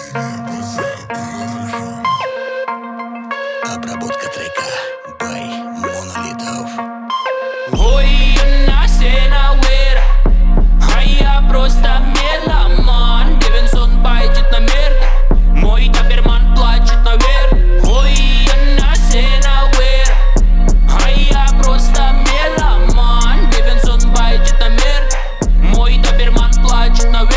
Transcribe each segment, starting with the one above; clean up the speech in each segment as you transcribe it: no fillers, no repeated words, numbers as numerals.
Обработка трека by Monolithов. Ой, она сена уэра, а я просто меломан. Левинсон байтит на мерда, мой доберман плачет наверх. Ой, она сена уэра, а я просто меломан. Левинсон байтит на мерда, мой доберман плачет наверх.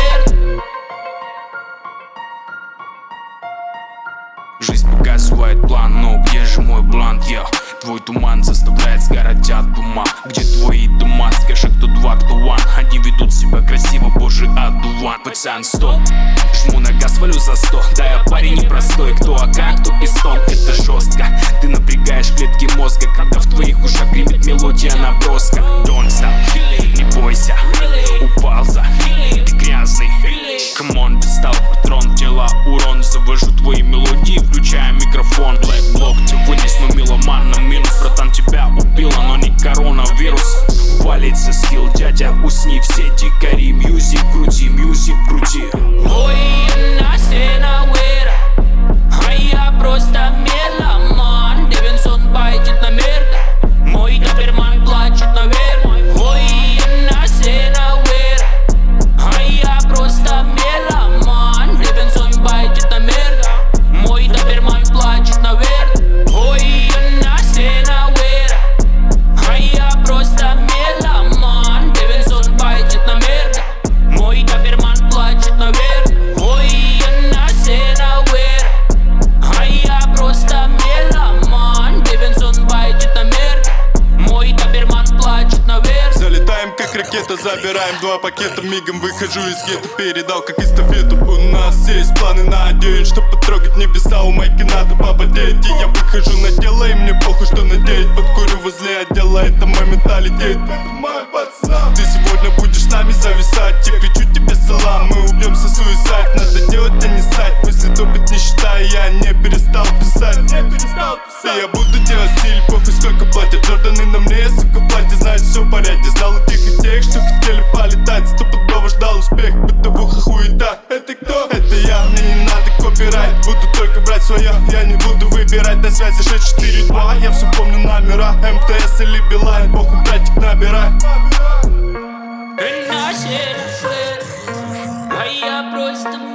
Жизнь показывает план, но где же мой блант, я? Твой туман заставляет сгорать от ума. Где твои дома? Скажи, кто два, кто one. Одни ведут себя красиво, боже, одуван. Пацан, стоп, жму на газ, валю за 100. Да, я парень непростой, кто АК, кто пистон. Это жестко, ты напрягаешь клетки мозга, когда в твоих ушах гремит мелодия наброска. Don't stop, не бойся, упал за, ты грязный. Come on, достал патрон, тела урон. Завожу твои мелодии, включая микрофон. Black Block, ты вынес, но меломан на минус. Братан, тебя убило, но не коронавирус. Валится скилл, дядя, усни, все дикари. Мьюзик крути, мьюзик крути. Ой, она сена уэра, а я просто меломан. Левинсон байтит на мерда, мой доберман плачет наверх. Ой, она сена уэра, а я просто меломан. Левинсон байтит на мерда, мой доберман плачет наверх. Ой, она сена уэра, а я просто меломан. Левинсон байтит на мерда, мой доберман плачет наверх. Ой, она сена уэра, а я просто меломан. Левинсон байтит на мерда, мой доберман плачет наверх. Залетаем как ракета, забираем 2 пакета. Мигом выхожу из гетто, передал как эстафету. У нас есть планы на день, чтоб потрогать небеса. У майки надо попотеть, и я выхожу на дело. И мне похуй, что надеть. Подкурю возле отдела, это мой менталитет. Мой пацан, ты сегодня будешь с нами зависать. Я кричу тебе салам, мы убьемся суицид. Надо делать, а не ссать. Мысли топят, не считая, я не перестал писать. И я буду делать стиль, похуй сколько платят. Джорданы на мне, сука, в платье, знает все в порядке. Знал у тех и тех, что хотели полетать. Стопудово ждал успех, бытовуха хуета. Это кто? Это я, мне не надо копирайт. Буду только брать свое, я не буду выбирать. На связи 642, я все помню номера. МТС или Билайн, похуй, братик, набирай. Она сена уэра, а я просто